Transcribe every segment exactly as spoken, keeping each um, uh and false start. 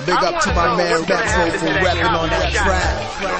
Big up to my man Retro for repping on that track.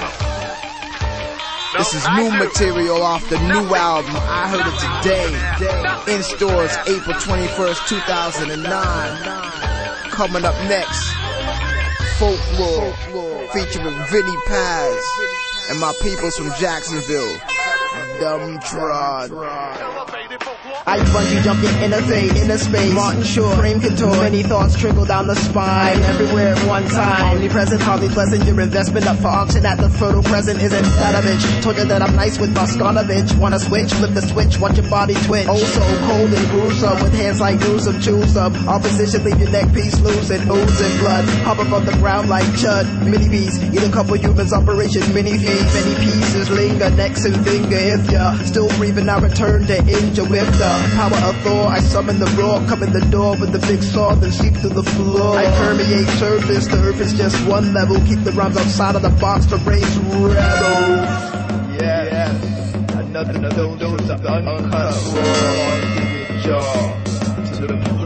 This is new material off the new album, I Heard It Today. In stores April twenty-first, two thousand nine. Coming up next, Folklore, featuring Vinnie Paz and my peoples from Jacksonville, Dumbtrod. I bungee jumped in inner fate, inner space, Martin Short, frame contour, many thoughts trickle down the spine, everywhere at one time, omnipresent, hardly pleasant, your investment up for auction at the fertile present isn't that a bitch, told you that I'm nice with Boskanovich, wanna switch, flip the switch, watch your body twitch, oh so cold and gruesome, with hands like Newsom, choose them, opposition, leave your neck piece loose and oozing blood, hop up on the ground like Chud, mini bees, eat a couple humans, operation mini feed, many pieces linger, necks and finger, if ya still breathing, I return to injure with the power of Thor, I summon the roar, come in the door with the big sword, then seep through the floor. I permeate surface, the earth is just one level, keep the rhymes outside of the box to raise rebels. Yeah, another dose of uncut raw, jaw to the